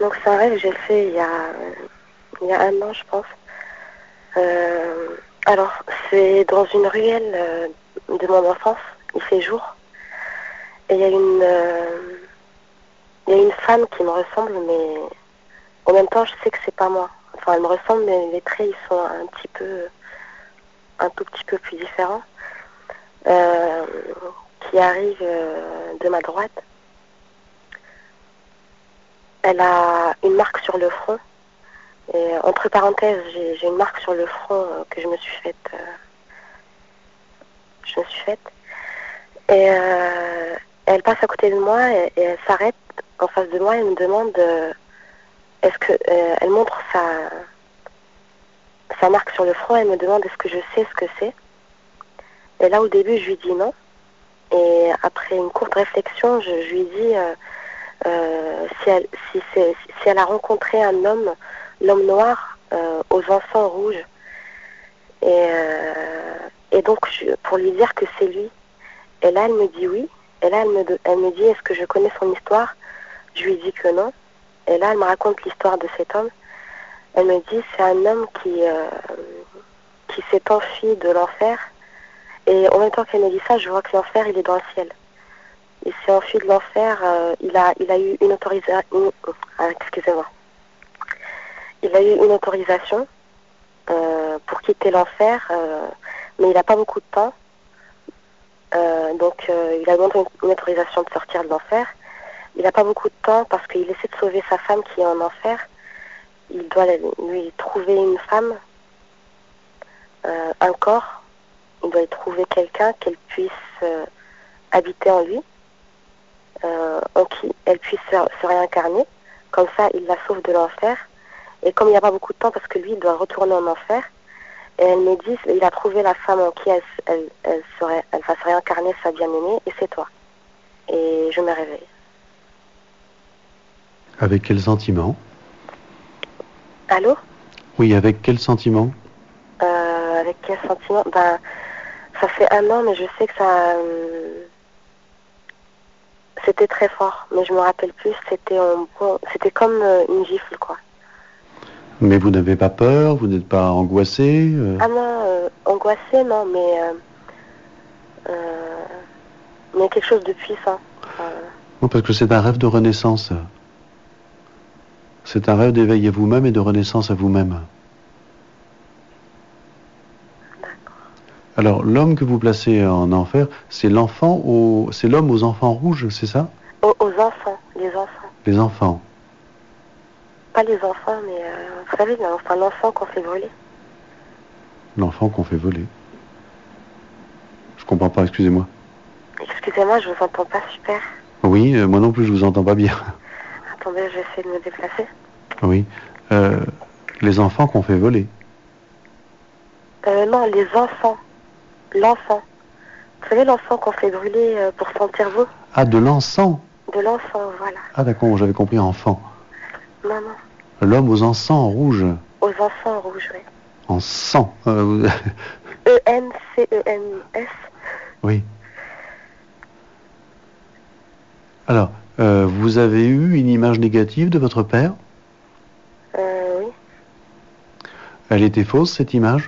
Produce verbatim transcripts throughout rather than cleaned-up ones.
Donc c'est un rêve que j'ai fait il y a, il y a un an, je pense. Euh, alors, c'est dans une ruelle euh, de mon enfance, il fait jour. Et il y a une, euh, il y a une femme qui me ressemble, mais en même temps, je sais que c'est pas moi. Enfin, elle me ressemble, mais les traits, ils sont un petit peu, un tout petit peu plus différents. Euh, qui arrive euh, de ma droite. Elle a une marque sur le front. Et entre parenthèses, j'ai, j'ai une marque sur le front euh, que je me suis faite. Euh, je me suis faite. Et euh, elle passe à côté de moi et, et elle s'arrête en face de moi et me demande euh, est-ce que euh, elle montre sa sa marque sur le front. Elle me demande est-ce que je sais ce que c'est. Et là, au début, je lui dis non. Et après une courte réflexion, je, je lui dis euh, euh, si, elle, si, c'est, si elle a rencontré un homme, l'homme noir, euh, aux enfants rouges. Et, euh, et donc, je, pour lui dire que c'est lui. Et là, elle me dit oui. Et là, elle me, elle me dit est-ce que je connais son histoire? Je lui dis que non. Et là, elle me raconte l'histoire de cet homme. Elle me dit c'est un homme qui, euh, qui s'est enfui de l'enfer. Et en même temps qu'elle me dit ça, je vois que l'enfer, il est dans le ciel. Il s'est enfui de l'enfer, euh, il, a, il a eu une autorisation... Ah, excusez-moi. Il a eu une autorisation euh, pour quitter l'enfer, euh, mais il n'a pas beaucoup de temps. Euh, donc, euh, il a demandé une, une autorisation de sortir de l'enfer. Il n'a pas beaucoup de temps parce qu'il essaie de sauver sa femme qui est en enfer. Il doit lui trouver une femme, euh, un corps. Il doit y trouver quelqu'un qu'elle puisse euh, habiter en lui, euh, en qui elle puisse se, se réincarner. Comme ça, il la sauve de l'enfer. Et comme il n'y a pas beaucoup de temps, parce que lui, il doit retourner en enfer, et elle me dit, il a trouvé la femme en qui elle, elle, elle, serait, elle va se réincarner, sa bien-aimée, et c'est toi. Et je me réveille. Avec quel sentiment? Allô? Oui, avec quel sentiment? euh, Avec quel sentiment? Ben, ça fait un an, mais je sais que ça... Euh, c'était très fort, mais je me rappelle plus, c'était, en, bon, c'était comme euh, une gifle, quoi. Mais vous n'avez pas peur? Vous n'êtes pas angoissé? euh... Ah non, euh, angoissée, non, mais... Euh, euh, mais quelque chose de puissant. Enfin, Non, parce que c'est un rêve de renaissance. C'est un rêve d'éveil à vous-même et de renaissance à vous-même. Alors, l'homme que vous placez en enfer, c'est l'enfant au... c'est l'homme aux enfants rouges, c'est ça? aux, aux enfants, les enfants. Les enfants. Pas les enfants, mais euh, vous savez, enfin, l'enfant qu'on fait voler. L'enfant qu'on fait voler. Je comprends pas, excusez-moi. Excusez-moi, je vous entends pas super. Oui, euh, moi non plus, je vous entends pas bien. Attendez, je vais essayer de me déplacer. Oui. Euh, les enfants qu'on fait voler. Euh, non, les enfants. L'enfant. Vous savez, l'enfant qu'on fait brûler euh, pour sentir vous? Ah, de l'encens. De l'enfant, voilà. Ah d'accord, j'avais compris enfant. Non, non. L'homme aux encens rouges. Aux enfants rouges, oui. En sang. Euh, E N C E N S. oui. Alors, euh, vous avez eu une image négative de votre père? Euh, oui. Elle était fausse, cette image?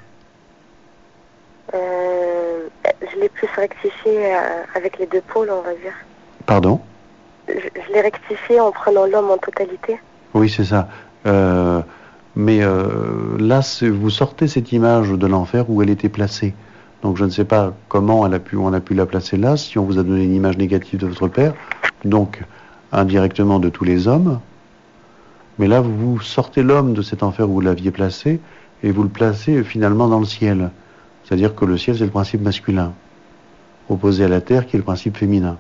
Euh, je l'ai plus rectifié euh, avec les deux pôles, on va dire. Pardon? Je, je l'ai rectifié en prenant l'homme en totalité. Oui, c'est ça. Euh, mais euh, là, vous sortez cette image de l'enfer où elle était placée. Donc je ne sais pas comment elle a pu, on a pu la placer là, si on vous a donné une image négative de votre père, donc indirectement de tous les hommes. Mais là, vous sortez l'homme de cet enfer où vous l'aviez placé et vous le placez finalement dans le ciel. C'est-à-dire que le ciel, c'est le principe masculin, opposé à la terre qui est le principe féminin.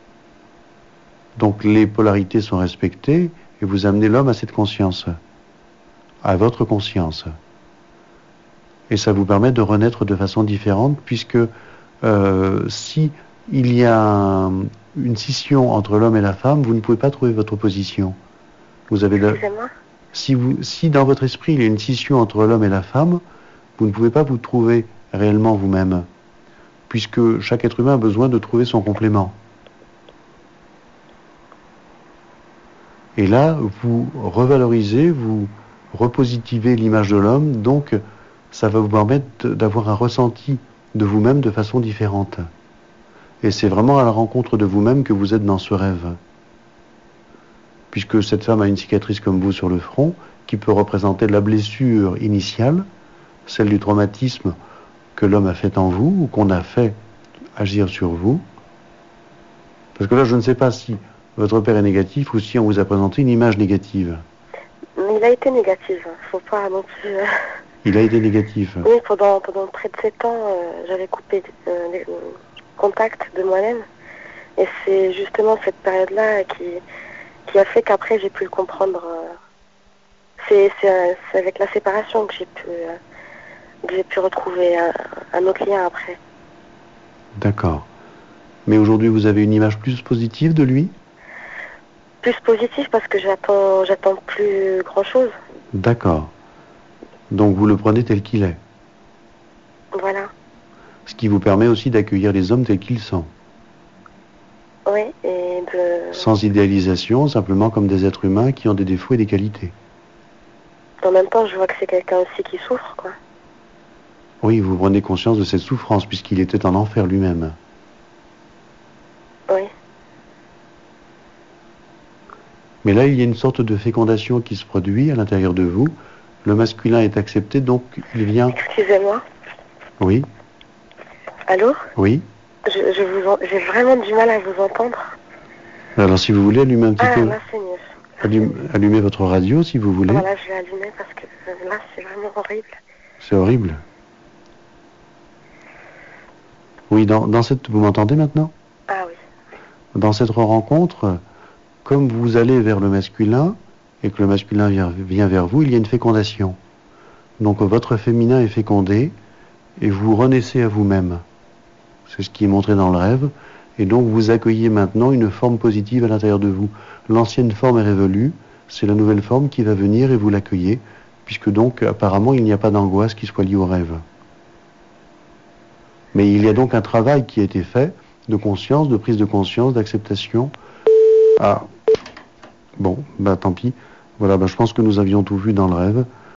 Donc les polarités sont respectées et vous amenez l'homme à cette conscience, à votre conscience. Et ça vous permet de renaître de façon différente, puisque euh, si il y a un, une scission entre l'homme et la femme, vous ne pouvez pas trouver votre position. Vous avez le, si, vous, si dans votre esprit il y a une scission entre l'homme et la femme, vous ne pouvez pas vous trouver réellement vous-même, puisque chaque être humain a besoin de trouver son complément. Et là, vous revalorisez, vous repositivez l'image de l'homme, donc ça va vous permettre d'avoir un ressenti de vous-même de façon différente. Et c'est vraiment à la rencontre de vous-même que vous êtes dans ce rêve. Puisque cette femme a une cicatrice comme vous sur le front, qui peut représenter la blessure initiale, celle du traumatisme que l'homme a fait en vous, ou qu'on a fait agir sur vous. Parce que là, je ne sais pas si votre père est négatif ou si on vous a présenté une image négative. Il a été négatif, faut pas non plus... euh, Il a été négatif. Oui, pendant, pendant près de sept ans, euh, j'avais coupé euh, les- le contact de moi-même. Et c'est justement cette période-là qui, qui a fait qu'après j'ai pu le comprendre. euh. C'est c'est, euh, c'est avec la séparation que j'ai pu, euh, que j'ai pu retrouver un, un autre lien après. D'accord. Mais aujourd'hui, vous avez une image plus positive de lui? Plus positif parce que j'attends j'attends plus grand-chose. D'accord. Donc vous le prenez tel qu'il est. Voilà. Ce qui vous permet aussi d'accueillir les hommes tels qu'ils sont. Oui, et de... Sans idéalisation, simplement comme des êtres humains qui ont des défauts et des qualités. En même temps, je vois que c'est quelqu'un aussi qui souffre, quoi. Oui, vous prenez conscience de cette souffrance puisqu'il était en enfer lui-même. Oui. Mais là, il y a une sorte de fécondation qui se produit à l'intérieur de vous. Le masculin est accepté, donc il vient... Excusez-moi. Oui, Allô? oui. Je, je vous en- J'ai vraiment du mal à vous entendre. Alors si vous voulez, allumez un petit Ah, peu... là, c'est mieux. Allumez, allumez votre radio si vous voulez. Voilà, je vais allumer parce que euh, là, c'est vraiment horrible. C'est horrible. Oui, dans, dans cette... Vous m'entendez maintenant? Ah oui. Dans cette rencontre, comme vous allez vers le masculin et que le masculin vient, vient vers vous, il y a une fécondation. Donc votre féminin est fécondé et vous renaissez à vous-même. C'est ce qui est montré dans le rêve. Et donc vous accueillez maintenant une forme positive à l'intérieur de vous. L'ancienne forme est révolue, c'est la nouvelle forme qui va venir et vous l'accueillez, puisque donc apparemment il n'y a pas d'angoisse qui soit liée au rêve. Mais il y a donc un travail qui a été fait de conscience, de prise de conscience, d'acceptation. Ah, bon, bah tant pis. Voilà, bah, je pense que nous avions tout vu dans le rêve.